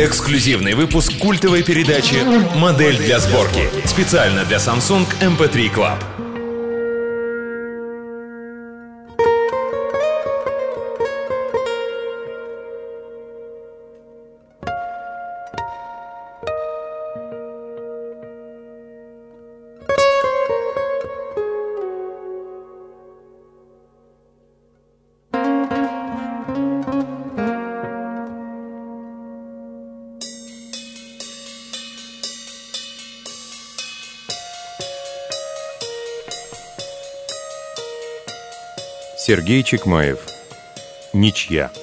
Эксклюзивный выпуск культовой передачи «Модель для сборки». Специально для Samsung MP3 Club. Сергей Чекмаев. Ничья.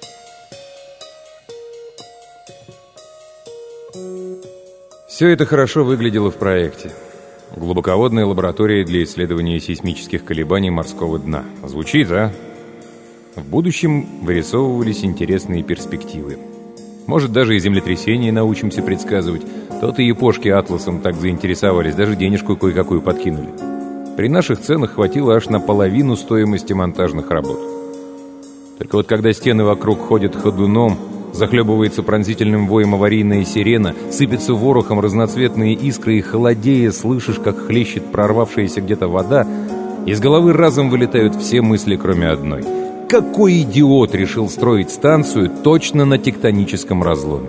Все это хорошо выглядело в проекте. Глубоководная лаборатория для исследования сейсмических колебаний морского дна. Звучит, а? В будущем вырисовывались интересные перспективы. Может, даже и землетрясения научимся предсказывать. То-то япошки атласом так заинтересовались, даже денежку кое-какую подкинули. При наших ценах хватило аж на половину стоимости монтажных работ. Только вот когда стены вокруг ходят ходуном, захлебывается пронзительным воем аварийная сирена, сыпется ворохом разноцветные искры и холодея слышишь, как хлещет прорвавшаяся где-то вода, из головы разом вылетают все мысли, кроме одной. Какой идиот решил строить станцию точно на тектоническом разломе?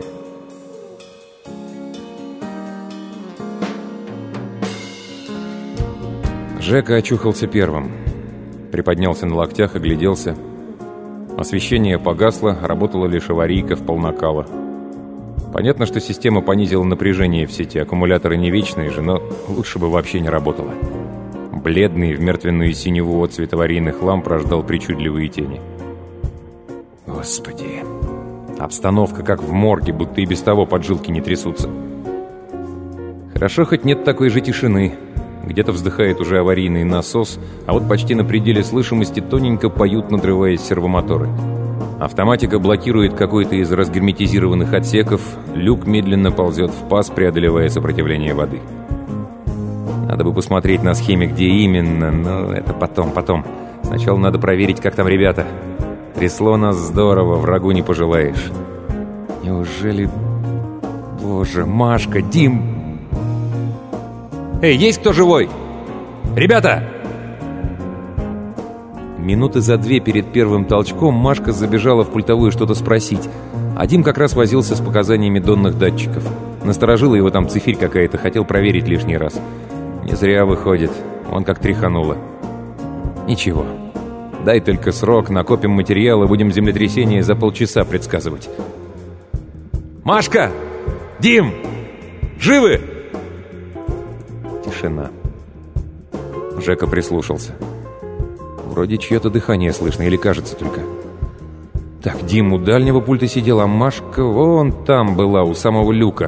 Жека очухался первым. Приподнялся на локтях, огляделся. Освещение погасло, работала лишь аварийка в полнакала. Понятно, что система понизила напряжение в сети, аккумуляторы не вечные же, но лучше бы вообще не работало. Бледный в мертвенную синеву отцвет аварийных ламп рождал причудливые тени. Господи! Обстановка как в морге, будто и без того поджилки не трясутся. Хорошо, хоть нет такой же тишины. Где-то вздыхает уже аварийный насос, а вот почти на пределе слышимости тоненько поют, надрываясь сервомоторы. Автоматика блокирует какой-то из разгерметизированных отсеков, люк медленно ползет в паз, преодолевая сопротивление воды. Надо бы посмотреть на схеме, где именно, но это потом. Сначала надо проверить, как там ребята. Трясло нас здорово, врагу не пожелаешь. Неужели... Боже, Машка, Дим... «Эй, есть кто живой? Ребята!» Минуты за две перед первым толчком Машка забежала в пультовую что-то спросить, а Дим как раз возился с показаниями донных датчиков. Насторожила его там цифирь какая-то, хотел проверить лишний раз. Не зря выходит, он как тряхануло. Ничего, дай только срок, накопим материал и будем землетрясение за полчаса предсказывать. «Машка! Дим! Живы?» Тишина. Жека прислушался. Вроде чье-то дыхание слышно, или кажется только. Так, Дим у дальнего пульта сидел, а Машка вон там была, у самого люка.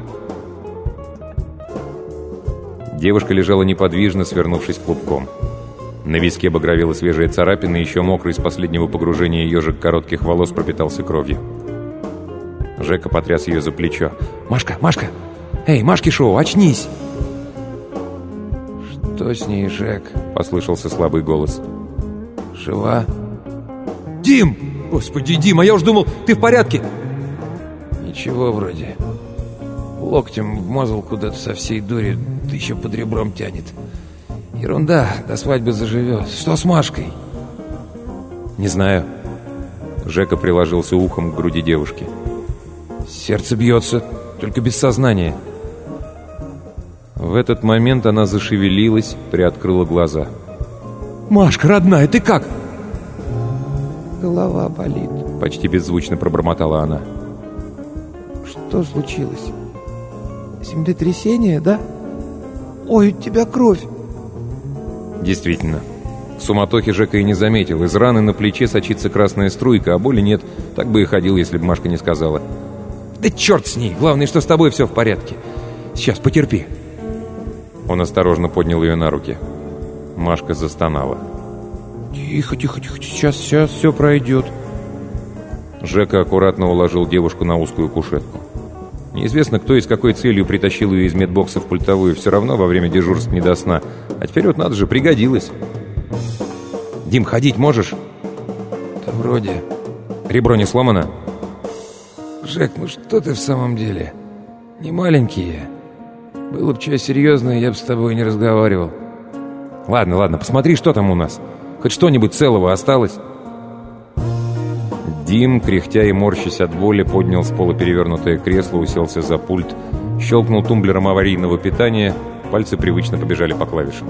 Девушка лежала неподвижно, свернувшись клубком. На виске багровела свежая царапина, еще мокрый с последнего погружения ежик коротких волос пропитался кровью. Жека потряс ее за плечо. «Машка! Машка! Эй, Машки-шоу, очнись!» «Что с ней, Жек?» — послышался слабый голос. «Жива?» «Дим! Господи, Дим, а я уж думал, ты в порядке!» «Ничего вроде. Локтем вмазал куда-то со всей дури, да еще под ребром тянет. Ерунда, до свадьбы заживет. Что с Машкой?» «Не знаю». Жека приложился ухом к груди девушки. «Сердце бьется, только без сознания». В этот момент она зашевелилась, приоткрыла глаза. «Машка, родная, ты как?» «Голова болит», — почти беззвучно пробормотала она. «Что случилось? Землетрясение, да? Ой, у тебя кровь!» Действительно. В суматохе Жека и не заметил. Из раны на плече сочится красная струйка, а боли нет. Так бы и ходил, если бы Машка не сказала. «Да черт с ней! Главное, что с тобой все в порядке. Сейчас, потерпи». Он осторожно поднял ее на руки. Машка застонала. «Тихо, сейчас все пройдет». Жека аккуратно уложил девушку на узкую кушетку. Неизвестно, кто и с какой целью притащил ее из медбокса в пультовую. Все равно во время дежурств не до сна. А теперь вот надо же, пригодилось. «Дим, ходить можешь?» «Да вроде». «Ребро не сломано?» Жек, ну что ты в самом деле? Не маленький я. Было бы что серьезное, я бы с тобой не разговаривал. Ладно, посмотри, что там у нас. Хоть что-нибудь целого осталось?» Дим, кряхтя и морщась от боли, поднял с пола перевернутое кресло, уселся за пульт, щелкнул тумблером аварийного питания, пальцы привычно побежали по клавишам.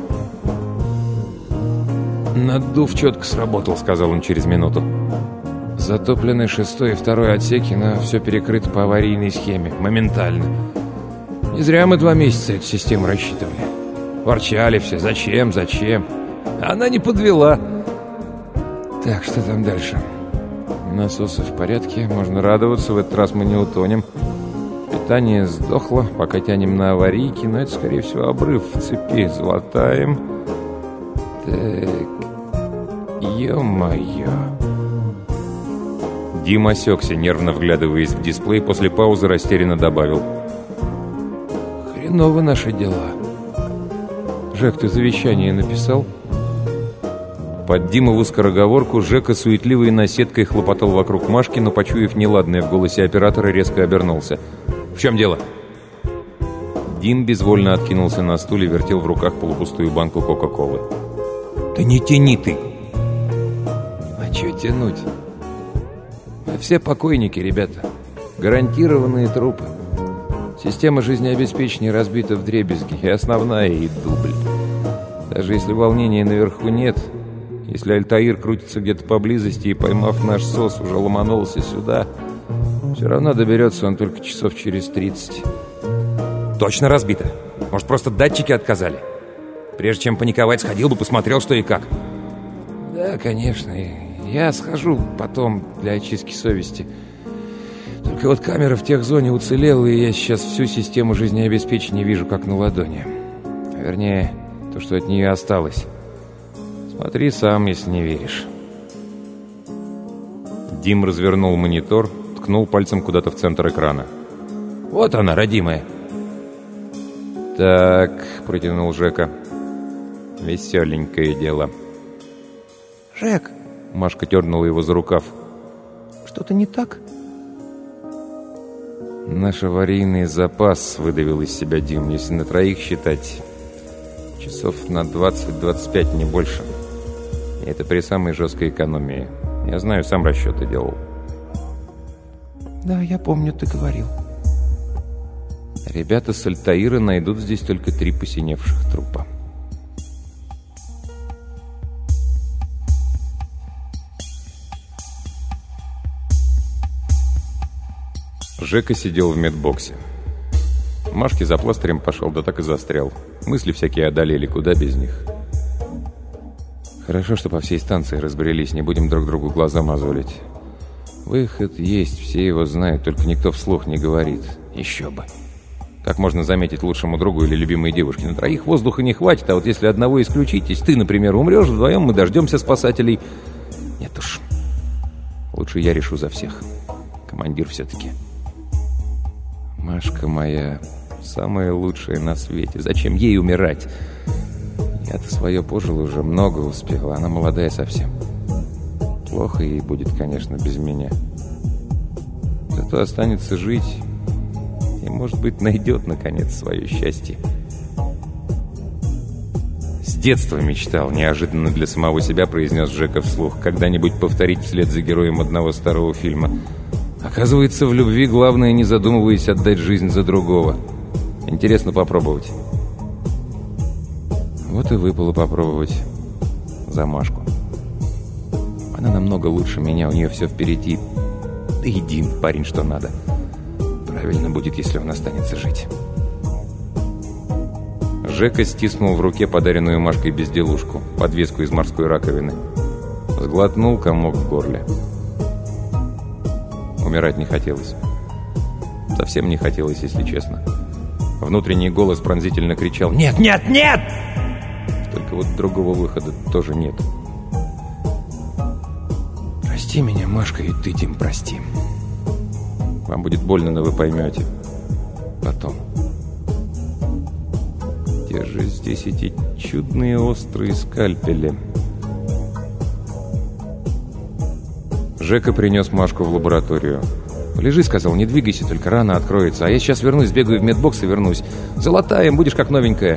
«Наддув четко сработал», — сказал он через минуту. «Затоплены 6-й и 2-й отсеки, но все перекрыто по аварийной схеме, моментально. Не зря мы 2 месяца эту систему рассчитывали. Ворчали все, зачем? Она не подвела. Так, что там дальше? Насосы в порядке, можно радоваться, в этот раз мы не утонем. Питание сдохло, пока тянем на аварийки, но это, скорее всего, обрыв в цепи. Залатаем. Так, ё-моё». Дим осекся, нервно вглядываясь в дисплей, после паузы растерянно добавил: «Хреново наши дела. Жек, ты завещание написал?» Под Димову скороговорку Жека суетливой наседкой хлопотал вокруг Машки, но, почуяв неладное в голосе оператора, резко обернулся. «В чем дело?» Дим безвольно откинулся на стуле и вертел в руках полупустую банку Кока-Колы. «Да не тяни ты!» «А что тянуть? Мы все покойники, ребята. Гарантированные трупы. Система жизнеобеспечения разбита вдребезги, и основная, и дубль. Даже если волнения наверху нет, если Альтаир крутится где-то поблизости и, поймав наш СОС, уже ломанулся сюда, все равно доберется он только часов через 30. «Точно разбито? Может, просто датчики отказали? Прежде чем паниковать, сходил бы, посмотрел, что и как». «Да, конечно. Я схожу потом для очистки совести. Только вот камера в техзоне уцелела, и я сейчас всю систему жизнеобеспечения вижу как на ладони. Вернее, то, что от нее осталось. Смотри сам, если не веришь». Дим развернул монитор, ткнул пальцем куда-то в центр экрана. «Вот она, родимая». «Так», — протянул Жека. «Веселенькое дело». «Жек!» — Машка дернула его за рукав. «Что-то не так?» «Наш аварийный запас», — выдавил из себя Дим, если на 3 считать. Часов на 20-25, не больше. И это при самой жесткой экономии. Я знаю, сам расчеты делал». «Да, я помню, ты говорил». Ребята с Альтаира найдут здесь только 3 посиневших трупа. Жека сидел в медбоксе. Машке за пластырем пошел, да так и застрял. Мысли всякие одолели, куда без них. Хорошо, что по всей станции разбрелись, не будем друг другу глаза мозолить. Выход есть, все его знают, только никто вслух не говорит. Еще бы. Как можно заметить лучшему другу или любимой девушке? На 3 воздуха не хватит, а вот если одного исключить, если ты, например, умрешь, вдвоем мы дождемся спасателей. Нет уж. Лучше я решу за всех. Командир все-таки. Машка моя, самая лучшая на свете. Зачем ей умирать? Я-то свое пожил уже, много успел. Она молодая совсем. Плохо ей будет, конечно, без меня. Зато останется жить и, может быть, найдет, наконец, свое счастье. С детства мечтал, неожиданно для самого себя произнес Жека вслух, когда-нибудь повторить вслед за героем одного старого фильма. Оказывается, в любви главное, не задумываясь, отдать жизнь за другого. Интересно попробовать. Вот и выпало попробовать за Машку. Она намного лучше меня, у нее все впереди. Да и Дим, парень, что надо. Правильно будет, если он останется жить. Жека стиснул в руке подаренную Машкой безделушку, подвеску из морской раковины. Сглотнул комок в горле. Умирать не хотелось. Совсем не хотелось, если честно. Внутренний голос пронзительно кричал: «Нет, нет, нет!» Только вот другого выхода тоже нет. «Прости меня, Машка, и ты, Дим, прости. Вам будет больно, но вы поймете. Потом. Где же здесь эти чудные острые скальпели?» Жека принес Машку в лабораторию. «Полежи», — сказал, — «не двигайся, только рана откроется. А я сейчас вернусь, бегаю в медбокс и вернусь. Залатаем, будешь как новенькая».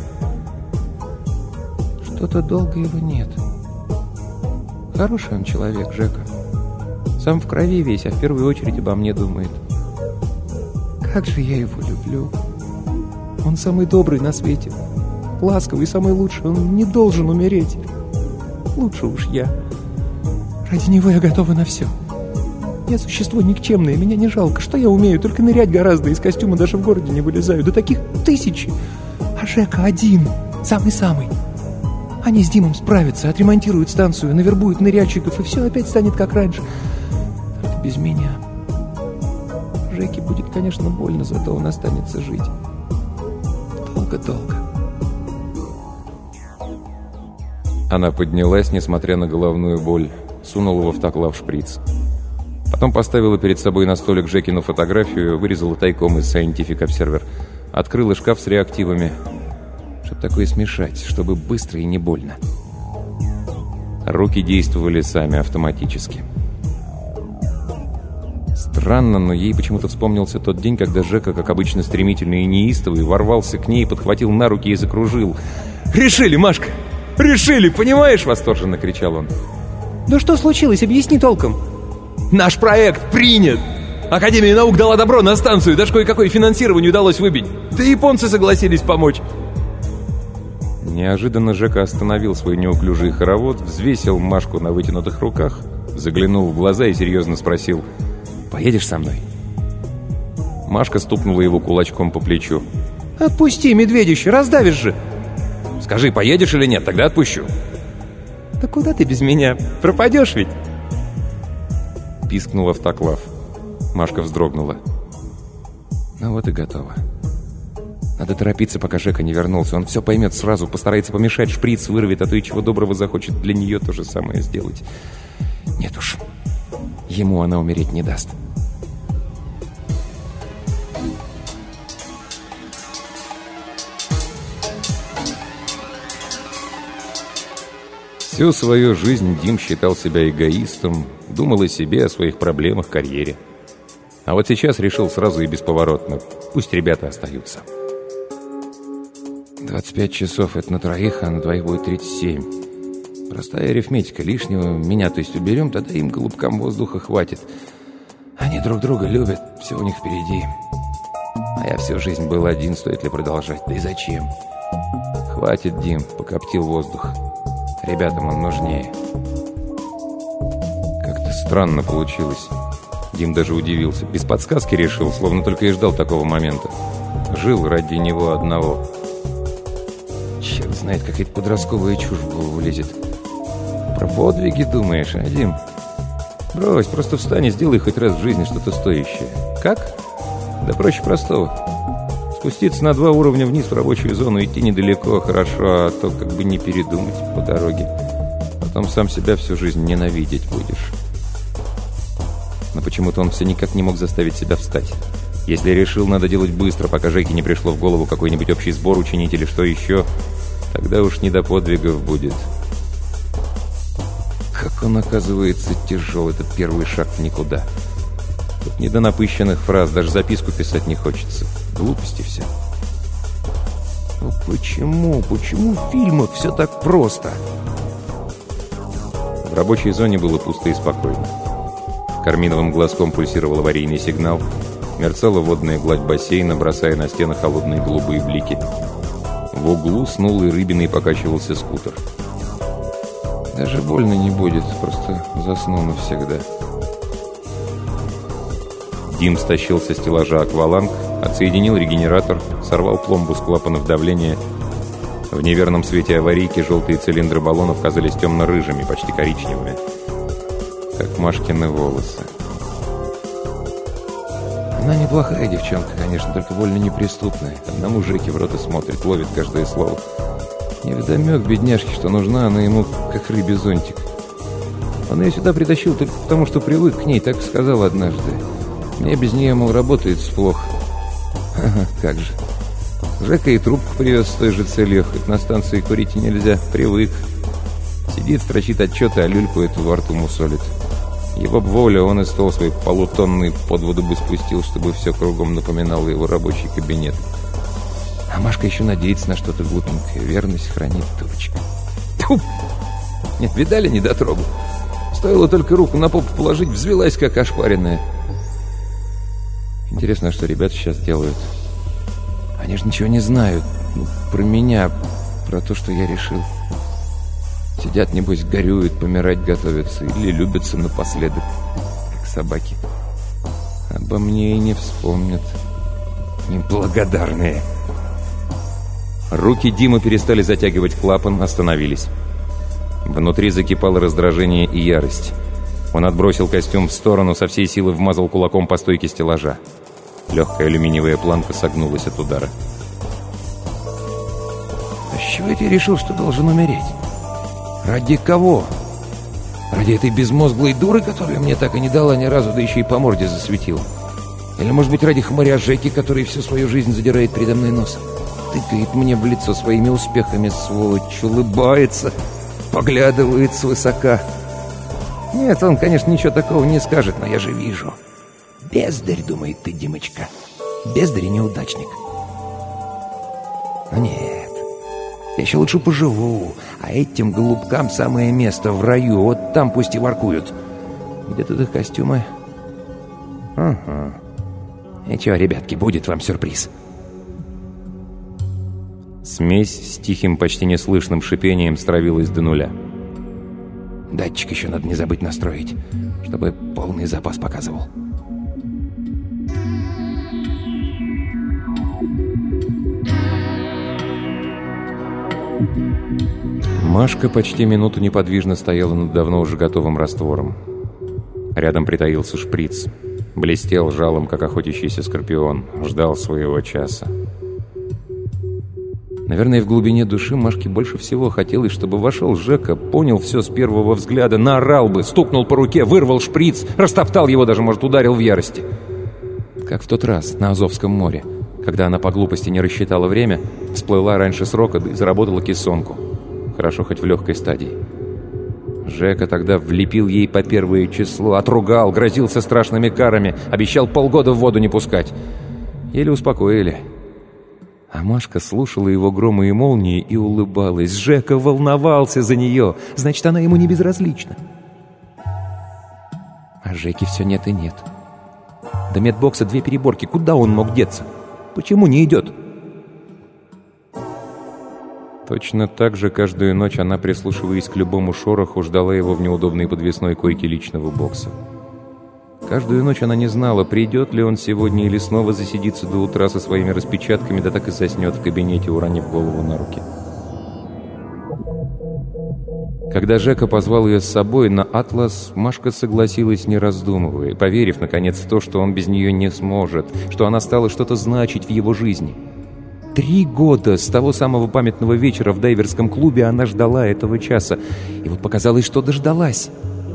«Что-то долго его нет. Хороший он человек, Жека. Сам в крови весь, а в первую очередь обо мне думает. Как же я его люблю. Он самый добрый на свете. Ласковый, самый лучший. Он не должен умереть. Лучше уж я. Ради него я готова на все. Я существо никчемное, меня не жалко. Что я умею? Только нырять гораздо. Из костюма даже в городе не вылезаю. Да таких тысячи. А Жека один. Самый-самый. Они с Димом справятся, отремонтируют станцию, навербуют ныряльщиков, и все опять станет как раньше. Только без меня. Жеке будет, конечно, больно, зато он останется жить. Долго-долго. Она поднялась, несмотря на головную боль, сунула в автоклав шприц. Потом поставила перед собой на столик Жекину фотографию, вырезала тайком из Scientific Observer, открыла шкаф с реактивами, чтобы такое смешать, чтобы быстро и не больно. Руки действовали сами, автоматически. Странно, но ей почему-то вспомнился тот день, когда Жека, как обычно стремительный и неистовый, ворвался к ней, подхватил на руки и закружил. «Решили, Машка! Решили, понимаешь?» — восторженно кричал он. «Да что случилось? Объясни толком!» «Наш проект принят! Академия наук дала добро на станцию, даже кое-какое финансирование удалось выбить. Да и японцы согласились помочь!» Неожиданно Жека остановил свой неуклюжий хоровод, взвесил Машку на вытянутых руках, заглянул в глаза и серьезно спросил: «Поедешь со мной?» Машка стукнула его кулачком по плечу. «Отпусти, медведище, раздавишь же!» «Скажи, поедешь или нет, тогда отпущу». «Да куда ты без меня? Пропадешь ведь?» Пискнул автоклав. Машка вздрогнула. «Ну вот и готово. Надо торопиться, пока Жека не вернулся. Он все поймет сразу, постарается помешать, шприц вырвет, а то и чего доброго захочет для нее то же самое сделать. Нет уж, ему она умереть не даст». Всю свою жизнь Дим считал себя эгоистом, думал о себе, о своих проблемах, карьере. А вот сейчас решил сразу и бесповоротно: пусть ребята остаются. 25 часов — это на троих, а на двоих будет 37. Простая арифметика. Лишнего меня, то есть, уберем, тогда им, голубкам, воздуха хватит. Они друг друга любят, все у них впереди. А я всю жизнь был один, стоит ли продолжать? Да и зачем? Хватит, Дим, покоптил воздух. Ребятам он нужнее. Как-то странно получилось. Дим даже удивился. Без подсказки решил, словно только и ждал такого момента. Жил ради него одного. Черт знает, какая-то подростковая чушь в голову лезет. Про подвиги думаешь, а, Дим? Брось, просто встань и сделай хоть раз в жизни что-то стоящее. Как? Да проще простого. Спуститься на 2 уровня вниз в рабочую зону, идти недалеко, хорошо, а то как бы не передумать по дороге. Потом сам себя всю жизнь ненавидеть будешь. Но почему-то он все никак не мог заставить себя встать. Если решил, надо делать быстро, пока Жеке не пришло в голову какой-нибудь общий сбор учинить или что еще, тогда уж не до подвигов будет. Как он, оказывается, тяжел, этот первый шаг в никуда. Тут не до напыщенных фраз, даже записку писать не хочется. Глупости все. Но почему в фильмах все так просто? В рабочей зоне было пусто и спокойно. Карминовым глазком пульсировал аварийный сигнал, мерцала водная гладь бассейна, бросая на стены холодные голубые блики. В углу с нулой рыбиной покачивался скутер. Даже больно не будет, просто засну навсегда. Дим стащил со стеллажа акваланг, отсоединил регенератор, сорвал пломбу с клапанов давления. В неверном свете аварийки желтые цилиндры баллонов казались темно-рыжими, почти коричневыми, как Машкины волосы. Она неплохая девчонка, конечно, только больно неприступная. Одному Жеке в рот и смотрит, ловит каждое слово. Невдомек бедняжке, что нужна она ему, как рыбий зонтик. Он ее сюда притащил только потому, что привык к ней, так сказал однажды. Мне без нее, мол, работается плохо. Ага, как же. Жека и трубку привез с той же целью, хоть на станции курить и нельзя, привык. Сидит, строчит отчеты, а люльку эту во рту мусолит. Его б воля, он и стол свой полутонный под воду бы спустил, чтобы все кругом напоминало его рабочий кабинет. А Машка еще надеется на что-то глупенькое. Верность хранит, дурочка. Тьфу! Нет, видали недотрогу? Стоило только руку на попу положить, взвелась, как ошпаренная. Интересно, что ребята сейчас делают. Они же ничего не знают. Про меня, про то, что я решил. Сидят, небось, горюют, помирать готовятся. Или любятся напоследок, как собаки. Обо мне и не вспомнят. Неблагодарные. Руки Димы перестали затягивать клапан, остановились. Внутри закипало раздражение и ярость. Он отбросил костюм в сторону, со всей силы вмазал кулаком по стойке стеллажа. Легкая алюминиевая планка согнулась от удара. «А с чего ты решил, что должен умереть? Ради кого? Ради этой безмозглой дуры, которая мне так и не дала ни разу, да еще и по морде засветила? Или, может быть, ради хмыря Жеки, который всю свою жизнь задирает передо мной нос? Тыкает мне в лицо своими успехами, сволочь, улыбается, поглядывает свысока. Нет, он, конечно, ничего такого не скажет, но я же вижу. Бездарь, думает ты, Димочка. Бездарь и неудачник. Но нет, я еще лучше поживу, а этим голубкам самое место в раю. Вот там пусть и воркуют. Где тут их костюмы? Ага. И чё, ребятки, будет вам сюрприз. Смесь с тихим, почти неслышным шипением стравилась до нуля. Датчик еще надо не забыть настроить, чтобы полный запас показывал. Машка почти минуту неподвижно стояла над давно уже готовым раствором. Рядом притаился шприц. Блестел жалом, как охотящийся скорпион. Ждал своего часа. Наверное, в глубине души Машке больше всего хотелось, чтобы вошел Жека, понял все с первого взгляда, наорал бы, стукнул по руке, вырвал шприц, растоптал его, даже, может, ударил в ярости. Как в тот раз на Азовском море, когда она по глупости не рассчитала время, всплыла раньше срока и заработала кессонку. Хорошо хоть в легкой стадии. Жека тогда влепил ей по первое число, отругал, грозился страшными карами, обещал полгода в воду не пускать. Еле успокоили. А Машка слушала его громы и молнии и улыбалась. Жека волновался за нее. Значит, она ему не безразлична. А Жеки все нет и нет. До медбокса 2 переборки. Куда он мог деться? Почему не идет? Точно так же каждую ночь она, прислушиваясь к любому шороху, ждала его в неудобной подвесной койке личного бокса. Каждую ночь она не знала, придет ли он сегодня или снова засидится до утра со своими распечатками, да так и заснет в кабинете, уронив голову на руки. Когда Жека позвал ее с собой на «Атлас», Машка согласилась, не раздумывая, поверив, наконец, в то, что он без нее не сможет, что она стала что-то значить в его жизни. 3 года с того самого памятного вечера в дайверском клубе она ждала этого часа, и вот показалось, что дождалась.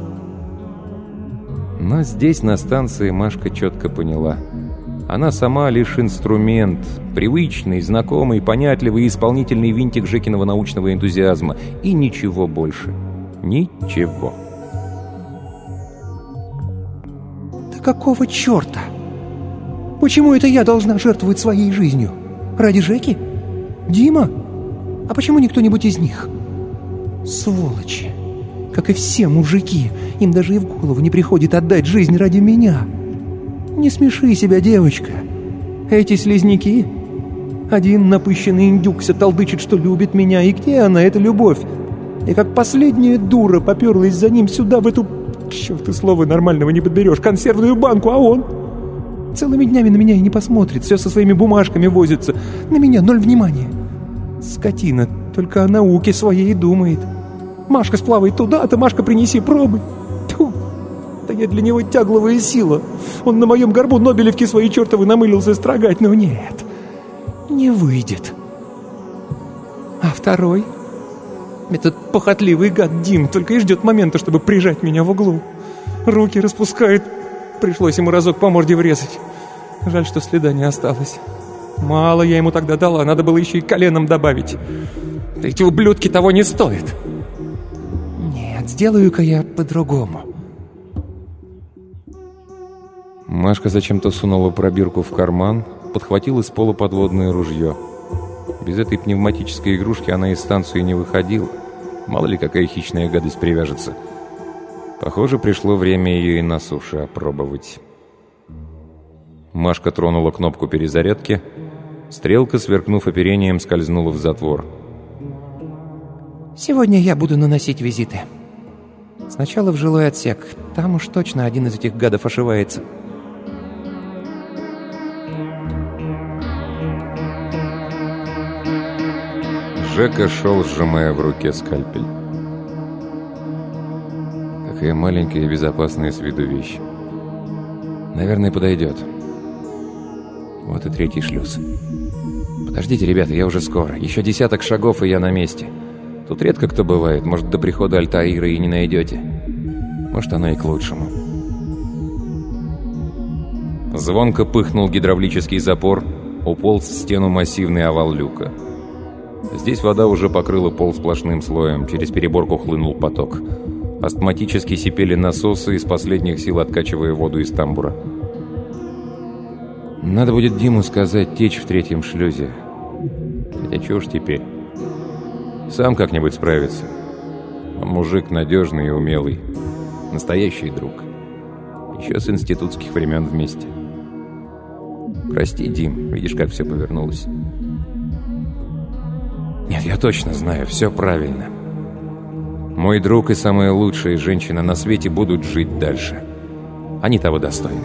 Но здесь, на станции, Машка четко поняла. Она сама лишь инструмент, привычный, знакомый, понятливый и исполнительный винтик Жекиного научного энтузиазма. И ничего больше. Ничего. Да какого черта? Почему это я должна жертвовать своей жизнью? Ради Жеки? Дима? А почему не кто-нибудь из них? Сволочи! Как и все мужики, им даже и в голову не приходит отдать жизнь ради меня. Не смеши себя, девочка. Эти слизняки. Один напыщенный индюкся толдычит, что любит меня. И где она, эта любовь? И как последняя дура поперлась за ним сюда, в эту... Черт, ты слова нормального не подберешь. Консервную банку, а он... Целыми днями на меня и не посмотрит. Все со своими бумажками возится. На меня 0 внимания. Скотина, только о науке своей думает. Машка сплавает туда, а Машка, принеси пробы. Тьфу, да я для него тягловая сила. Он на моем горбу нобелевки свои чертовы намылился строгать, но нет, не выйдет. А второй? Этот похотливый гад Дим только и ждет момента, чтобы прижать меня в углу. Руки распускает. Пришлось ему разок по морде врезать. Жаль, что следа не осталось. Мало я ему тогда дала, надо было еще и коленом добавить. Эти ублюдки того не стоят. Сделаю-ка я по-другому. Машка зачем-то сунула пробирку в карман, подхватила с пола подводное ружье. Без этой пневматической игрушки она из станции не выходила. Мало ли какая хищная гадость привяжется. Похоже, пришло время ее и на суше опробовать. Машка тронула кнопку перезарядки. Стрелка, сверкнув оперением, скользнула в затвор. «Сегодня я буду наносить визиты. Сначала в жилой отсек. Там уж точно один из этих гадов ошивается». Жека шел, сжимая в руке скальпель. Какая маленькая и безопасная с виду вещь. Наверное, подойдет. Вот и третий шлюз. Подождите, ребята, я уже скоро. Еще 10 шагов, и я на месте. Тут редко кто бывает. Может, до прихода Альтаира и не найдете. Может, оно и к лучшему. Звонко пыхнул гидравлический запор. Уполз в стену массивный овал люка. Здесь вода уже покрыла пол сплошным слоем. Через переборку хлынул поток. Астматически сипели насосы, из последних сил откачивая воду из тамбура. Надо будет Диму сказать течь в третьем шлюзе. Хотя чего ж теперь? Сам как-нибудь справится. Он мужик надежный и умелый. Настоящий друг. Еще с институтских времен вместе. Прости, Дим, видишь, как все повернулось. Нет, я точно знаю, все правильно. Мой друг и самая лучшая женщина на свете будут жить дальше. Они того достойны.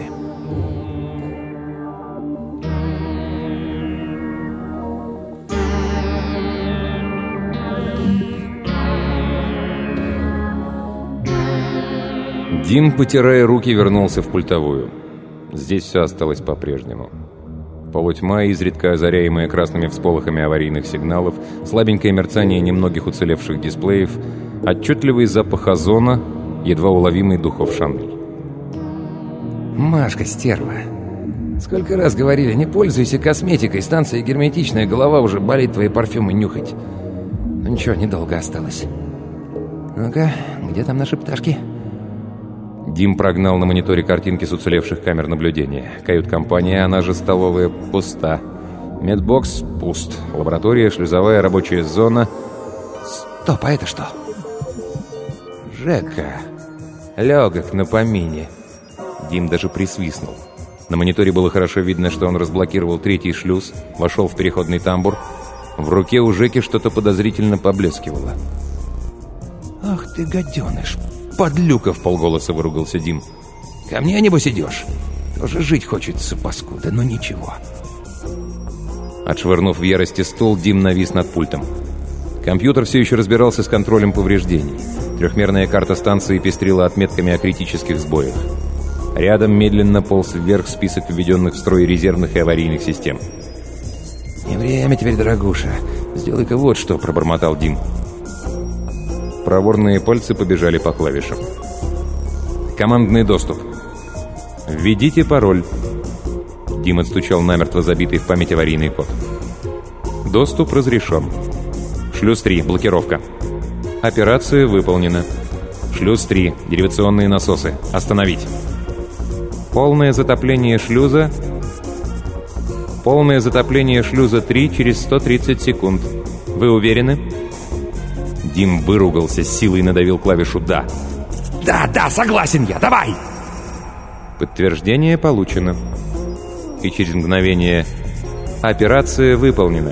Дим, потирая руки, вернулся в пультовую. Здесь все осталось по-прежнему. Полутьма, изредка озаряемая красными всполохами аварийных сигналов, слабенькое мерцание немногих уцелевших дисплеев, отчетливый запах озона, едва уловимый духов Шанель. «Машка, стерва, сколько раз говорили, не пользуйся косметикой, станция герметичная, голова уже болит твои парфюмы нюхать. Ну ничего, недолго осталось. Ну-ка, где там наши пташки?» Дим прогнал на мониторе картинки с уцелевших камер наблюдения. Кают-компания, она же столовая, пуста. Медбокс пуст. Лаборатория, шлюзовая, рабочая зона. Стоп, а это что? Жека. Легок на помине. Дим даже присвистнул. На мониторе было хорошо видно, что он разблокировал третий шлюз, вошел в переходный тамбур. В руке у Жеки что-то подозрительно поблескивало. «Ах ты, гаденыш!» «Подлюка!» — вполголоса выругался Дим. «Ко мне, небось, идешь? Тоже жить хочется, паскуда, но ничего». Отшвырнув в ярости стол, Дим навис над пультом. Компьютер все еще разбирался с контролем повреждений. Трехмерная карта станции пестрила отметками о критических сбоях. Рядом медленно полз вверх список введенных в строй резервных и аварийных систем. «Не время теперь, дорогуша. Сделай-ка вот что», — пробормотал Дим. Проворные пальцы побежали по клавишам. Командный доступ. Введите пароль. Дим отстучал намертво забитый в память аварийный код. Доступ разрешен. Шлюз 3. Блокировка. Операция выполнена. Шлюз 3. Деривационные насосы. Остановить. Полное затопление шлюза. Полное затопление шлюза 3 через 130 секунд. Вы уверены? Дим выругался, с силой надавил клавишу «Да». «Да, согласен я, давай!» Подтверждение получено. И через мгновение операция выполнена.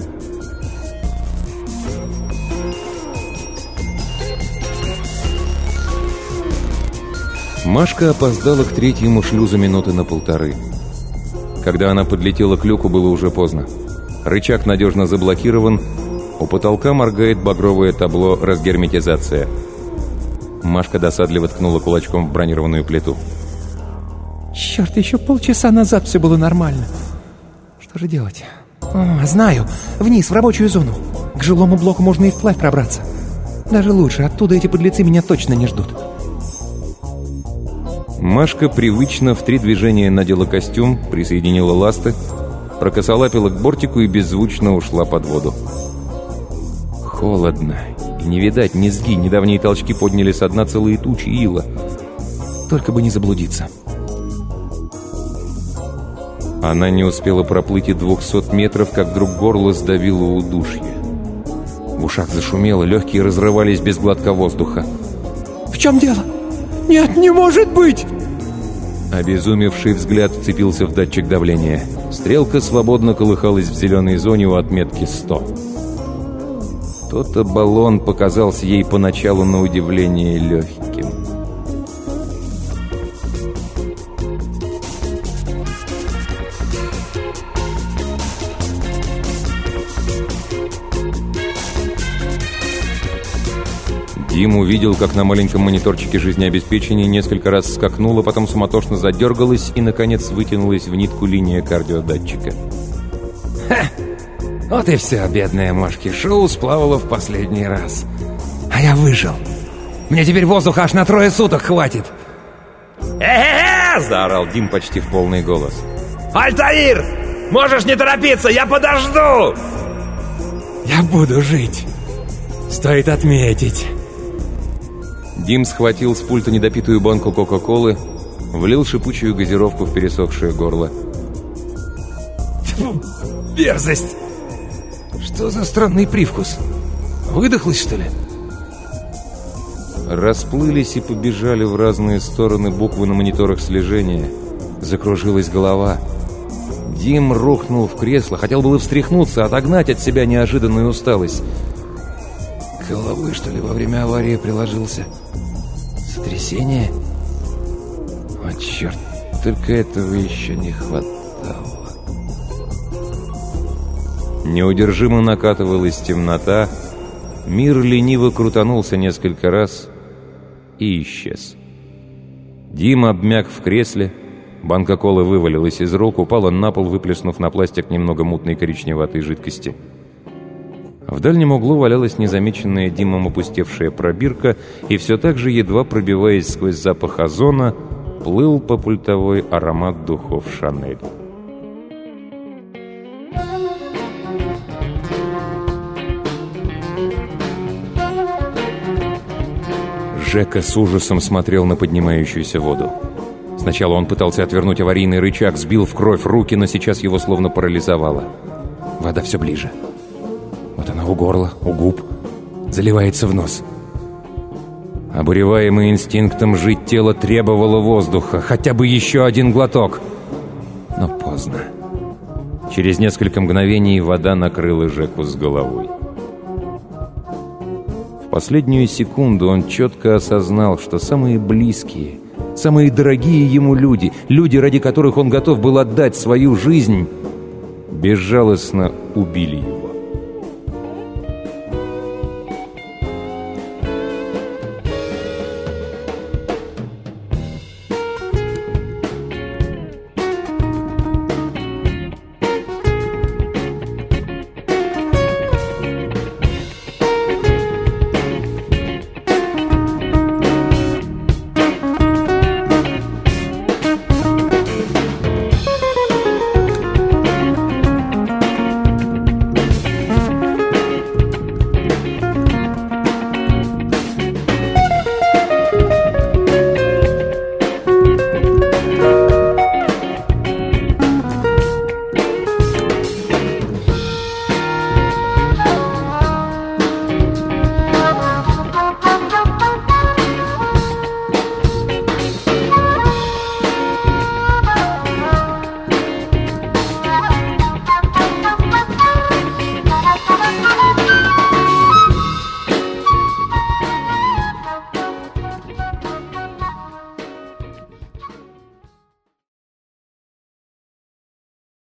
Машка опоздала к третьему шлюзу минуты на 1,5. Когда она подлетела к люку, было уже поздно. Рычаг надежно заблокирован. У потолка моргает багровое табло «Разгерметизация». Машка досадливо ткнула кулачком в бронированную плиту. Черт, еще полчаса назад все было нормально. Что же делать? Знаю. Вниз, в рабочую зону. К жилому блоку можно и вплавь пробраться. Даже лучше, оттуда эти подлецы меня точно не ждут. Машка привычно в 3 движения надела костюм, присоединила ласты, прокосолапила к бортику и беззвучно ушла под воду. Холодно. И не видать низги. Недавние толчки подняли со дна целые тучи ила. Только бы не заблудиться. Она не успела проплыть и 200 метров, как вдруг горло сдавило удушье. В ушах зашумело, легкие разрывались без глотка воздуха. В чем дело? Нет, не может быть! Обезумевший взгляд вцепился в датчик давления. Стрелка свободно колыхалась в зеленой зоне у отметки 100. Тот-то баллон показался ей поначалу на удивление легким. Дим увидел, как на маленьком мониторчике жизнеобеспечения несколько раз скакнула, потом суматошно задергалась и, наконец, вытянулась в нитку линия кардиодатчика. Ха! Вот и все, бедная Мошки. Шоу сплавало в последний раз. А я выжил. Мне теперь воздуха аж на 3 суток хватит. Заорал Дим почти в полный голос. Альтаир! Можешь не торопиться, я подожду! Я буду жить. Стоит отметить. Дим схватил с пульта недопитую банку Кока-Колы, влил шипучую газировку в пересохшее горло. Тьфу, мерзость! Что за странный привкус? Выдохлась, что ли? Расплылись и побежали в разные стороны буквы на мониторах слежения. Закружилась голова. Дим рухнул в кресло, хотел было встряхнуться, отогнать от себя неожиданную усталость. Головой, что ли, во время аварии приложился? Сотрясение? О, черт, только этого еще не хватало. Неудержимо накатывалась темнота, мир лениво крутанулся несколько раз и исчез. Дим обмяк в кресле, банка колы вывалилась из рук, упала на пол, выплеснув на пластик немного мутной коричневатой жидкости. В дальнем углу валялась незамеченная Димом опустевшая пробирка, и все так же, едва пробиваясь сквозь запах озона, плыл по пультовой аромат духов «Шанель». Жека с ужасом смотрел на поднимающуюся воду. Сначала он пытался отвернуть аварийный рычаг, сбил в кровь руки, но сейчас его словно парализовало. Вода все ближе. Вот она у горла, у губ, заливается в нос. Обуреваемый инстинктом жить тело требовало воздуха, хотя бы еще один глоток. Но поздно. Через несколько мгновений вода накрыла Жеку с головой. В последнюю секунду он четко осознал, что самые близкие, самые дорогие ему люди, люди, ради которых он готов был отдать свою жизнь, безжалостно убили его.